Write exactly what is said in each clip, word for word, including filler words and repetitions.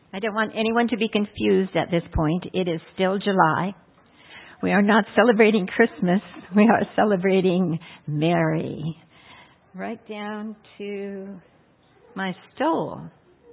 I don't want anyone to be confused at this point. It is still July. We are not celebrating Christmas. We are celebrating Mary. Right down to my stole.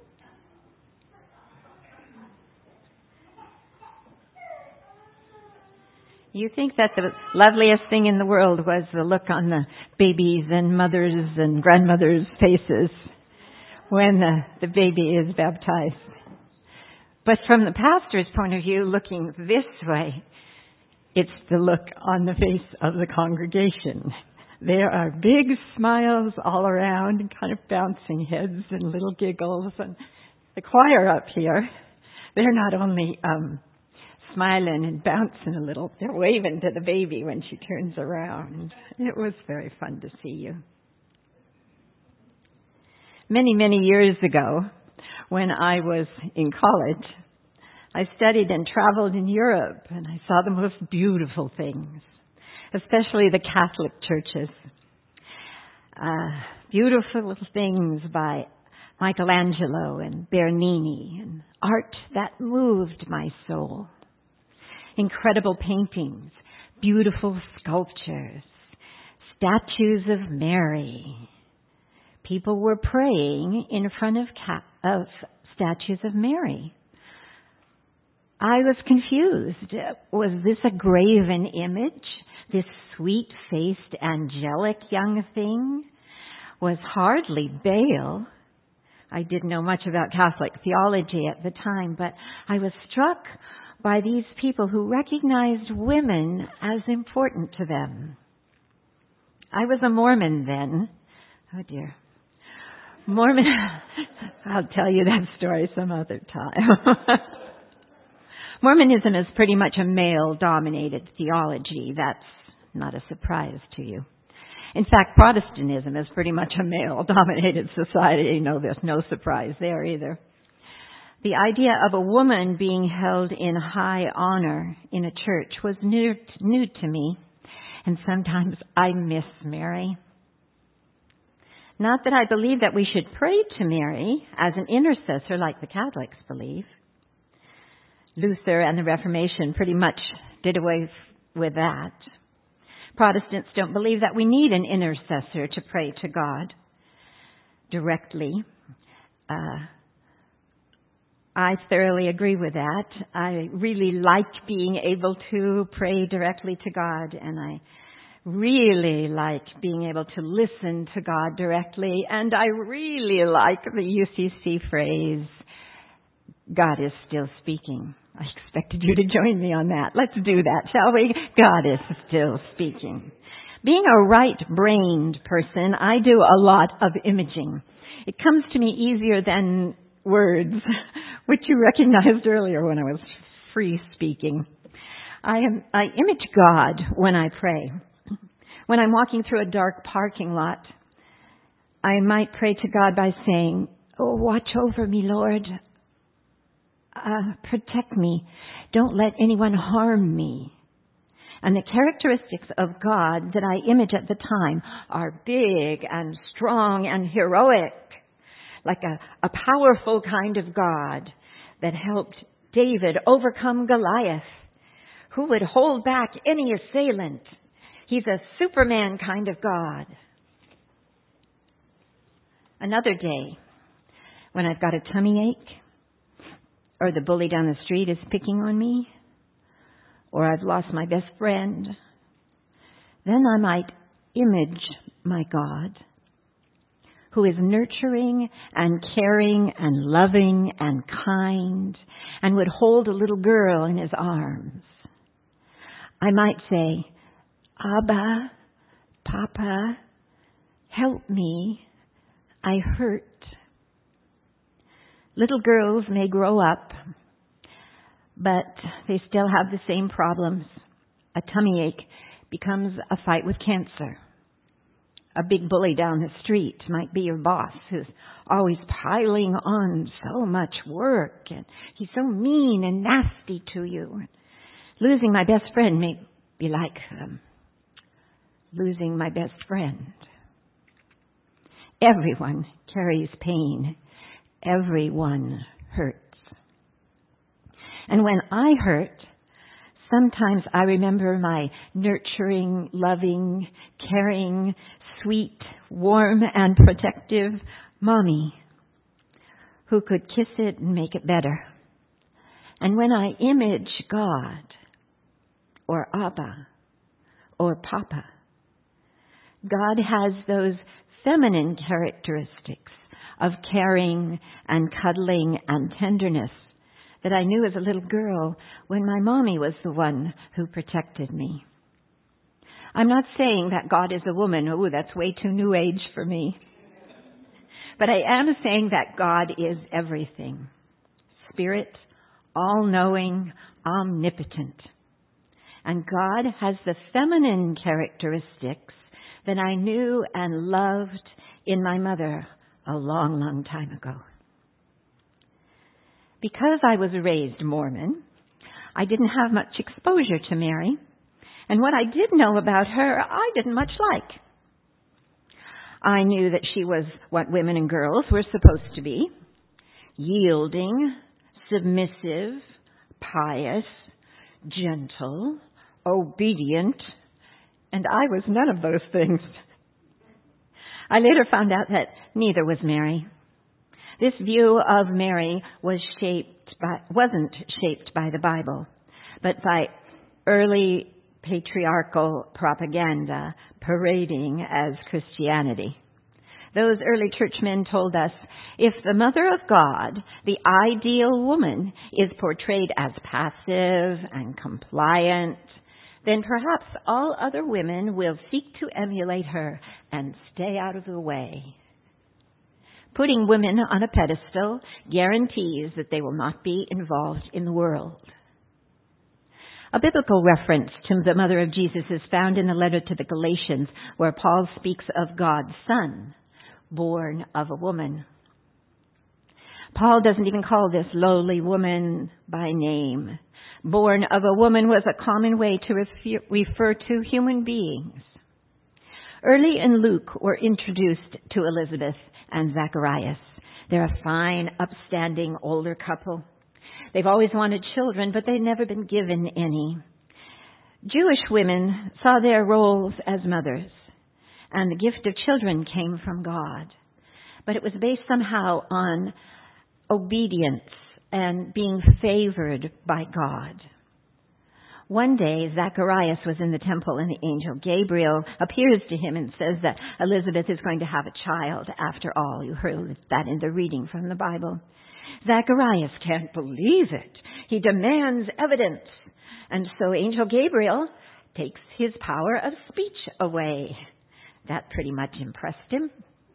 You think that the loveliest thing in the world was the look on the babies and mothers and grandmothers' faces when the, the baby is baptized. But from the pastor's point of view, looking this way, it's the look on the face of the congregation. There are big smiles all around and kind of bouncing heads and little giggles. And the choir up here, they're not only um, smiling and bouncing a little, they're waving to the baby when she turns around. It was very fun to see you. Many, many years ago, when I was in college, I studied and traveled in Europe, and I saw the most beautiful things, especially the Catholic churches. Uh, beautiful things by Michelangelo and Bernini, and art that moved my soul. Incredible paintings, beautiful sculptures, statues of Mary. People were praying in front of, ca- of statues of Mary. I was confused. Was this a graven image? This sweet-faced, angelic young thing was hardly Baal. I didn't know much about Catholic theology at the time, but I was struck by these people who recognized women as important to them. I was a Mormon then. Oh dear. Mormon, I'll tell you that story some other time. Mormonism is pretty much a male-dominated theology. That's not a surprise to you. In fact, Protestantism is pretty much a male-dominated society. No, there's no surprise there either. The idea of a woman being held in high honor in a church was new, new to me, and sometimes I miss Mary. Not that I believe that we should pray to Mary as an intercessor like the Catholics believe. Luther and the Reformation pretty much did away with that. Protestants don't believe that we need an intercessor to pray to God directly. Uh, I thoroughly agree with that. I really like being able to pray directly to God, and I really like being able to listen to God directly, and I really like the U C C phrase, God is still speaking. I expected you to join me on that. Let's do that, shall we? God is still speaking. Being a right-brained person, I do a lot of imaging. It comes to me easier than words, which you recognized earlier when I was free speaking. I am, I image God when I pray. When I'm walking through a dark parking lot, I might pray to God by saying, oh, watch over me, Lord. Uh, protect me. Don't let anyone harm me. And the characteristics of God that I image at the time are big and strong and heroic, like a, a powerful kind of God that helped David overcome Goliath, who would hold back any assailant. He's a Superman kind of God. Another day, when I've got a tummy ache, or the bully down the street is picking on me, or I've lost my best friend, then I might image my God, who is nurturing and caring and loving and kind, and would hold a little girl in his arms. I might say, Abba, Papa, help me, I hurt. Little girls may grow up, but they still have the same problems. A tummy ache becomes a fight with cancer. A big bully down the street might be your boss who's always piling on so much work, and he's so mean and nasty to you. Losing my best friend may be like um, losing my best friend. Everyone carries pain. Everyone hurts. And when I hurt, sometimes I remember my nurturing, loving, caring, sweet, warm, and protective mommy who could kiss it and make it better. And when I image God or Abba or Papa, God has those feminine characteristics of caring and cuddling and tenderness that I knew as a little girl when my mommy was the one who protected me. I'm not saying that God is a woman. Oh, that's way too new age for me. But I am saying that God is everything. Spirit, all-knowing, omnipotent. And God has the feminine characteristics that I knew and loved in my mother a long, long time ago. Because I was raised Mormon, I didn't have much exposure to Mary. And what I did know about her, I didn't much like. I knew that she was what women and girls were supposed to be: yielding, submissive, pious, gentle, obedient, and I was none of those things. I later found out that neither was Mary. This view of Mary was shaped by, wasn't shaped by the Bible, but by early patriarchal propaganda parading as Christianity. Those early churchmen told us, if the Mother of God, the ideal woman, is portrayed as passive and compliant, then perhaps all other women will seek to emulate her and stay out of the way. Putting women on a pedestal guarantees that they will not be involved in the world. A biblical reference to the mother of Jesus is found in the letter to the Galatians, where Paul speaks of God's Son, born of a woman. Paul doesn't even call this lowly woman by name. Born of a woman was a common way to refer, refer to human beings. Early in Luke, we're introduced to Elizabeth and Zacharias. They're a fine, upstanding older couple. They've always wanted children, but they've never been given any. Jewish women saw their roles as mothers, and the gift of children came from God. But it was based somehow on obedience and being favored by God. One day, Zacharias was in the temple, and the angel Gabriel appears to him and says that Elizabeth is going to have a child after all. You heard that in the reading from the Bible. Zacharias can't believe it. He demands evidence. And so Angel Gabriel takes his power of speech away. That pretty much impressed him.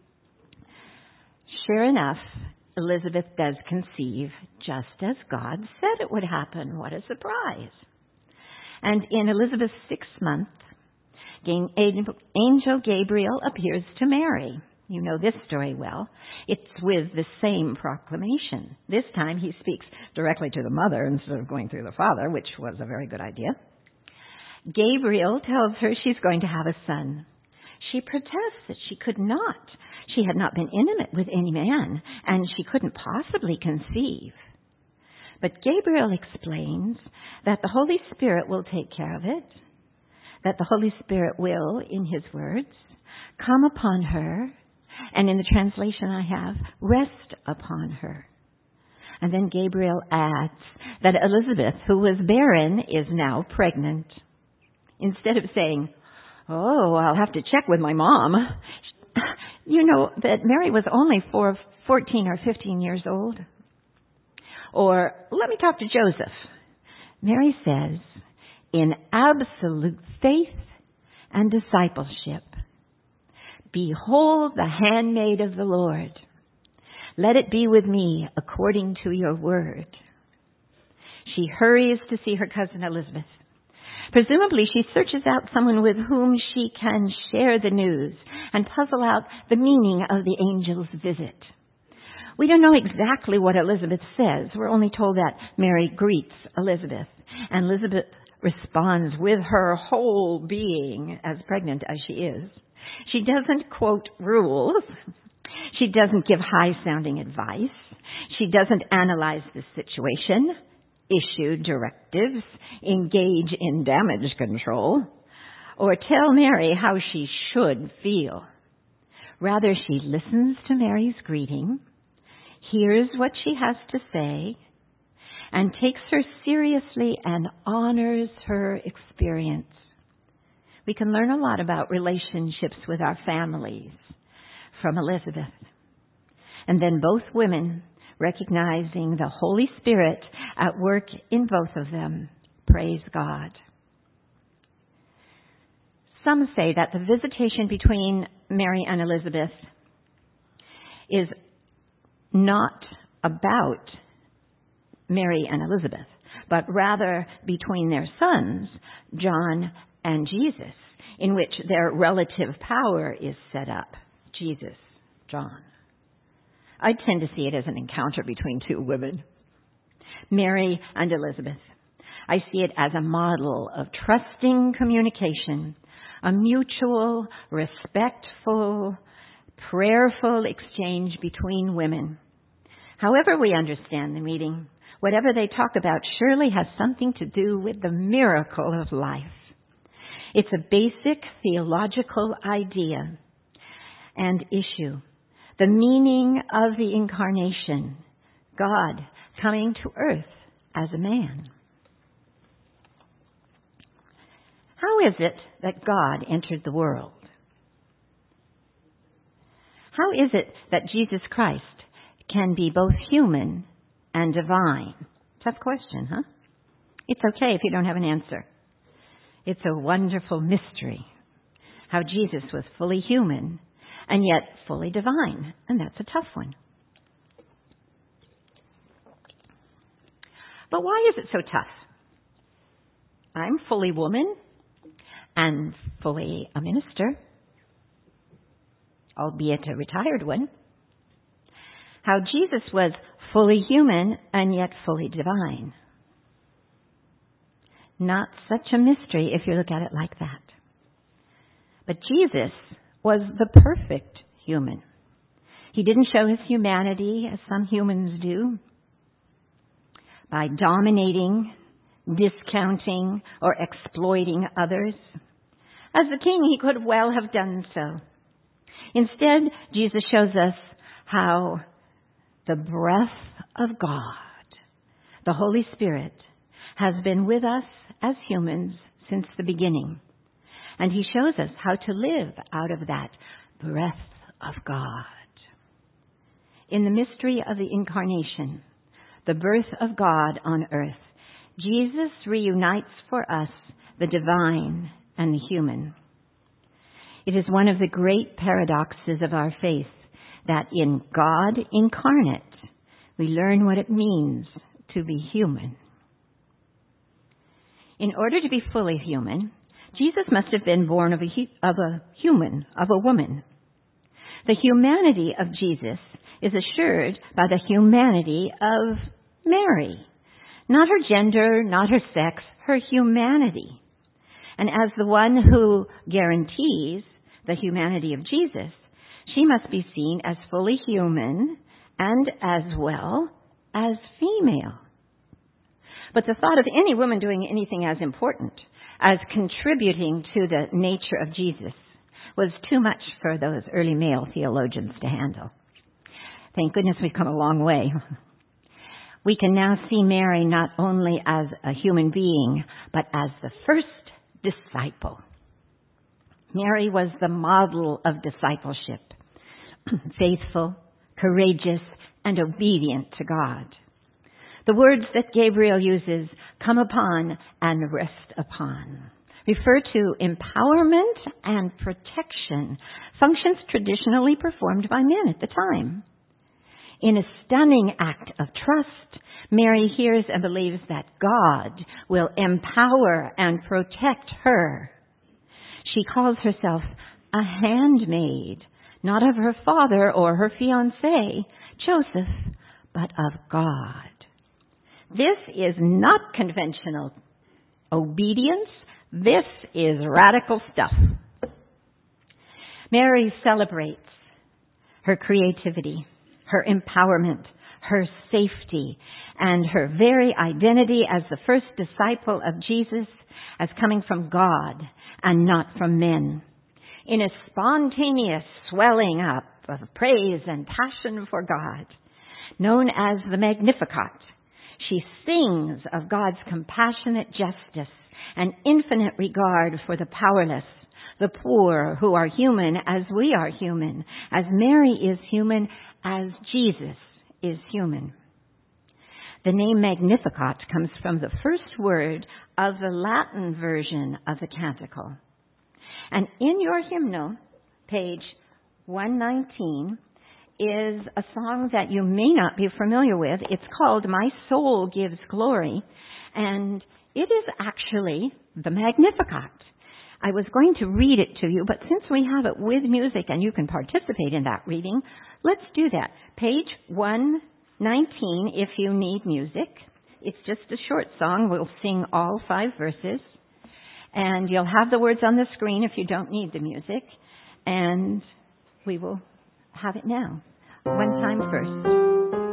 Sure enough, Elizabeth does conceive just as God said it would happen. What a surprise. And in Elizabeth's sixth month, Angel Gabriel appears to Mary. You know this story well. It's with the same proclamation. This time he speaks directly to the mother instead of going through the father, which was a very good idea. Gabriel tells her she's going to have a son. She protests that she could not. She had not been intimate with any man, and she couldn't possibly conceive. But Gabriel explains that the Holy Spirit will take care of it, that the Holy Spirit will, in his words, come upon her, and in the translation I have, rest upon her. And then Gabriel adds that Elizabeth, who was barren, is now pregnant. Instead of saying, oh, I'll have to check with my mom. You know that Mary was only four, fourteen or fifteen years old. Or, let me talk to Joseph. Mary says, in absolute faith and discipleship, behold the handmaid of the Lord. Let it be with me according to your word. She hurries to see her cousin Elizabeth. Presumably, she searches out someone with whom she can share the news and puzzle out the meaning of the angel's visit. We don't know exactly what Elizabeth says. We're only told that Mary greets Elizabeth, and Elizabeth responds with her whole being, as pregnant as she is. She doesn't quote rules. She doesn't give high-sounding advice. She doesn't analyze the situation. issue directives, engage in damage control, or tell Mary how she should feel. Rather, she listens to Mary's greeting, hears what she has to say, and takes her seriously and honors her experience. We can learn a lot about relationships with our families from Elizabeth. And then both women, recognizing the Holy Spirit at work in both of them, praise God. Some say that the visitation between Mary and Elizabeth is not about Mary and Elizabeth, but rather between their sons, John and Jesus, in which their relative power is set up. Jesus, John. I tend to see it as an encounter between two women, Mary and Elizabeth. I see it as a model of trusting communication, a mutual, respectful, prayerful exchange between women. However we understand the meeting, whatever they talk about surely has something to do with the miracle of life. It's a basic theological idea and issue. The meaning of the incarnation, God coming to earth as a man. How is it that God entered the world? How is it that Jesus Christ can be both human and divine? Tough question, huh? It's okay if you don't have an answer. It's a wonderful mystery how Jesus was fully human and yet fully divine, and that's a tough one. But why is it so tough? I'm fully woman and fully a minister, albeit a retired one. How Jesus was fully human and yet fully divine. Not such a mystery if you look at it like that. But Jesus was the perfect human. He didn't show his humanity as some humans do, by dominating, discounting, or exploiting others. As the king, he could well have done so. Instead, Jesus shows us how the breath of God, the Holy Spirit, has been with us as humans since the beginning. And he shows us how to live out of that breath of God. In the mystery of the incarnation, the birth of God on earth, Jesus reunites for us the divine and the human. It is one of the great paradoxes of our faith that in God incarnate, we learn what it means to be human. In order to be fully human, Jesus must have been born of a, of a human, of a woman. The humanity of Jesus is assured by the humanity of Mary. Not her gender, not her sex, her humanity. And as the one who guarantees the humanity of Jesus, she must be seen as fully human and as well as female. But the thought of any woman doing anything as important as contributing to the nature of Jesus was too much for those early male theologians to handle. Thank goodness we've come a long way. We can now see Mary not only as a human being, but as the first disciple. Mary was the model of discipleship, faithful, courageous, and obedient to God. The words that Gabriel uses, come upon and rest upon, refer to empowerment and protection, functions traditionally performed by men at the time. In a stunning act of trust, Mary hears and believes that God will empower and protect her. She calls herself a handmaid, not of her father or her fiancé, Joseph, but of God. This is not conventional obedience. This is radical stuff. Mary celebrates her creativity, her empowerment, her safety, and her very identity as the first disciple of Jesus as coming from God and not from men. In a spontaneous swelling up of praise and passion for God, known as the Magnificat, she sings of God's compassionate justice and infinite regard for the powerless, the poor who are human as we are human, as Mary is human, as Jesus is human. The name Magnificat comes from the first word of the Latin version of the canticle. And in your hymnal, page one nineteen, is a song that you may not be familiar with. It's called My Soul Gives Glory, and it is actually the Magnificat. I was going to read it to you, but since we have it with music and you can participate in that reading, let's do that. Page one nineteen, if you need music. It's just a short song. We'll sing all five verses. And you'll have the words on the screen if you don't need the music. And we will have it now. One time first.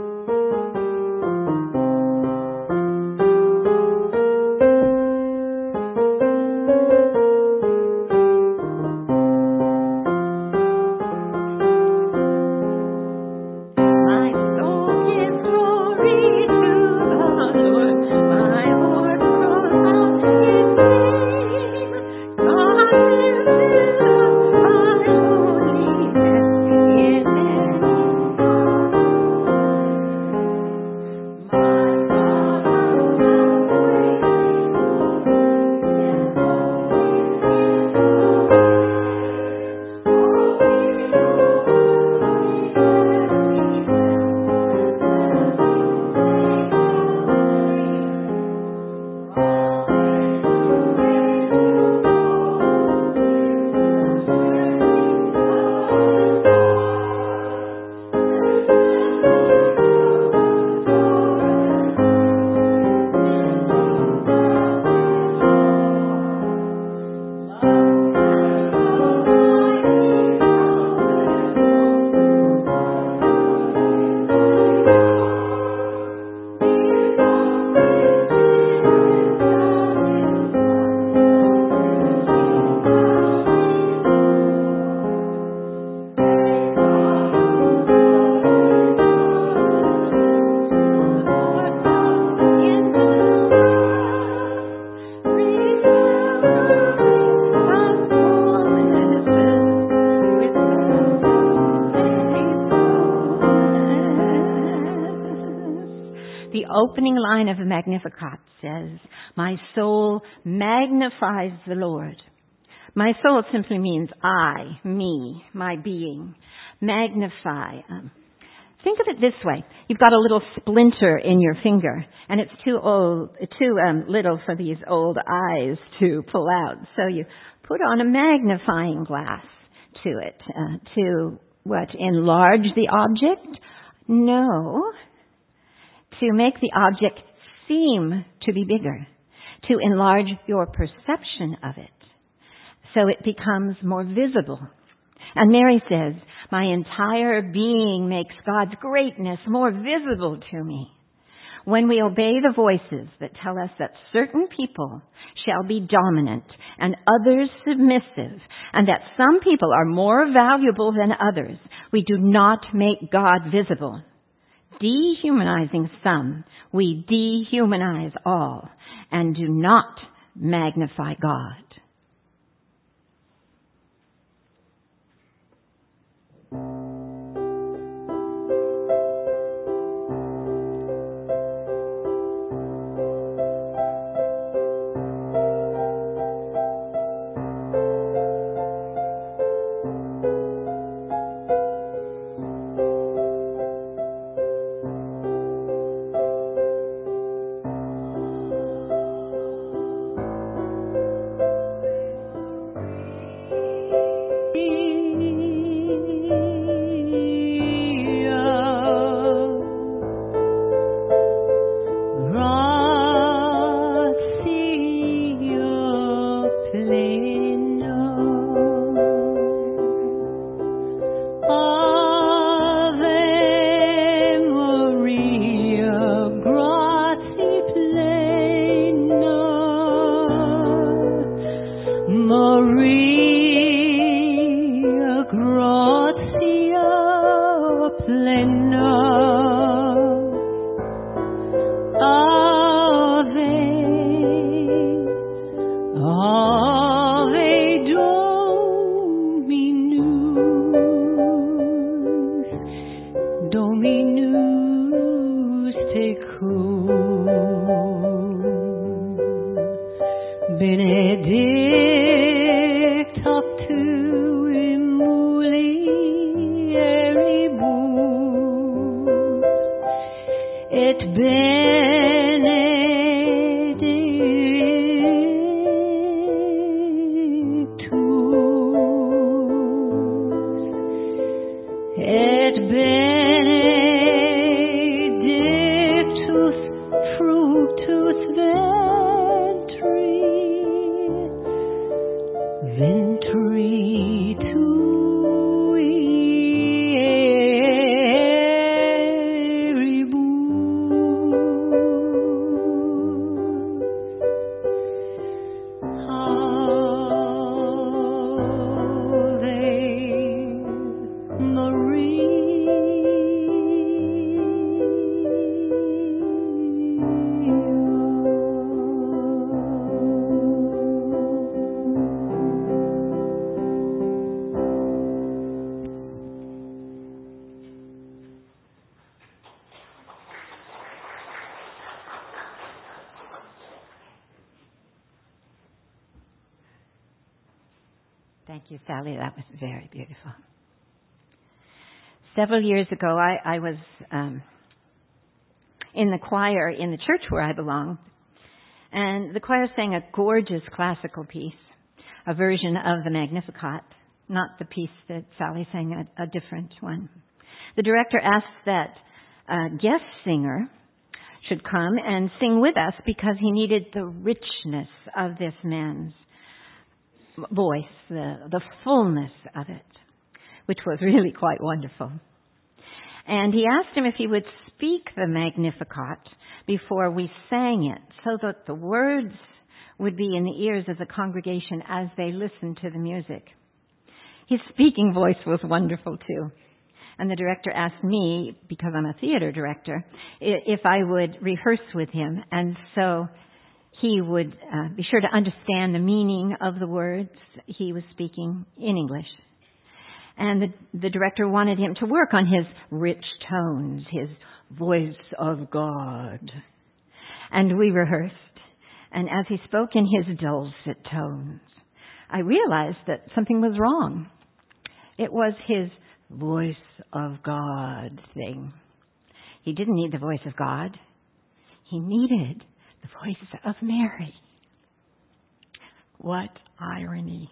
Opening line of the Magnificat says, my soul magnifies the Lord. My soul simply means I, me, my being. Magnify. Um, think of it this way. You've got a little splinter in your finger, and it's too old, too um, little for these old eyes to pull out. So you put on a magnifying glass to it. Uh, to, what, enlarge the object? No. To make the object seem to be bigger, to enlarge your perception of it, so it becomes more visible. And Mary says, my entire being makes God's greatness more visible to me. When we obey the voices that tell us that certain people shall be dominant and others submissive, and that some people are more valuable than others, we do not make God visible. Dehumanizing some, we dehumanize all and do not magnify God. tecum, benedict hoc tuum mulieribus, et benedictus, et benedictus fructus ventri, ventri tui, Thank you, Sally. That was very beautiful. Several years ago, I, I was um, in the choir in the church where I belong, and the choir sang a gorgeous classical piece, a version of the Magnificat, not the piece that Sally sang, a, a different one. The director asked that a guest singer should come and sing with us because he needed the richness of this man's voice, the, the fullness of it, which was really quite wonderful. And he asked him if he would speak the Magnificat before we sang it, so that the words would be in the ears of the congregation as they listened to the music. His speaking voice was wonderful too. And the director asked me, because I'm a theater director, if I would rehearse with him. And so he would uh, be sure to understand the meaning of the words he was speaking in English. And the, the director wanted him to work on his rich tones, his voice of God. And we rehearsed. And as he spoke in his dulcet tones, I realized that something was wrong. It was his voice of God thing. He didn't need the voice of God. He needed the voice of Mary. What irony.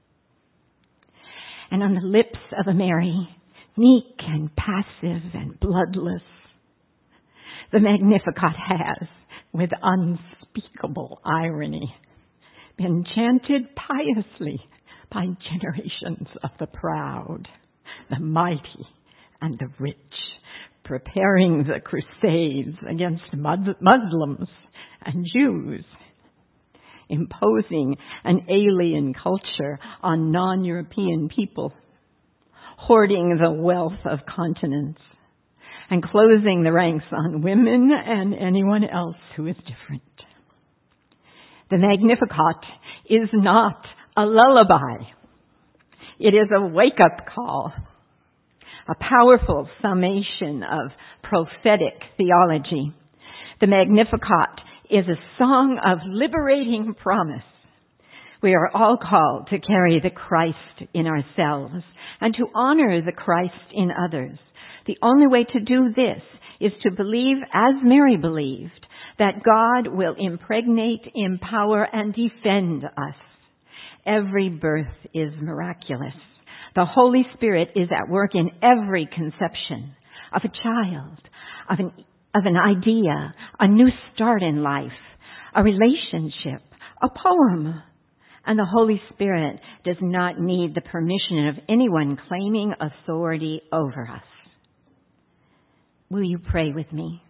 And on the lips of a Mary, meek and passive and bloodless, the Magnificat has, with unspeakable irony, been chanted piously by generations of the proud, the mighty, and the rich, preparing the crusades against Muslims and Jews, imposing an alien culture on non-European people, hoarding the wealth of continents, and closing the ranks on women and anyone else who is different. The Magnificat is not a lullaby. It is a wake-up call, a powerful summation of prophetic theology. The Magnificat is a song of liberating promise. We are all called to carry the Christ in ourselves and to honor the Christ in others. The only way to do this is to believe, as Mary believed, that God will impregnate, empower, and defend us. Every birth is miraculous. The Holy Spirit is at work in every conception of a child, of an of an idea, a new start in life, a relationship, a poem. And the Holy Spirit does not need the permission of anyone claiming authority over us. Will you pray with me?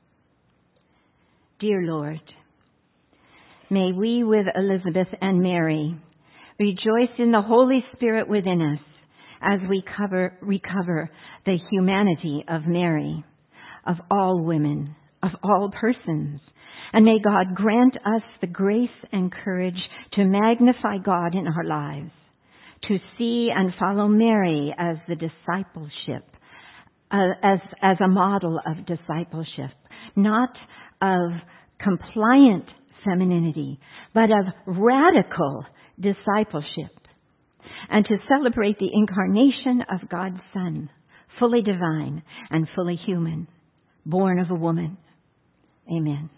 Dear Lord, may we with Elizabeth and Mary rejoice in the Holy Spirit within us as we cover, recover the humanity of Mary, of all women, of all persons. And may God grant us the grace and courage to magnify God in our lives, to see and follow Mary as the discipleship, uh, as, as a model of discipleship. not of compliant femininity, but of radical discipleship, and to celebrate the incarnation of God's Son, fully divine and fully human, born of a woman. Amen.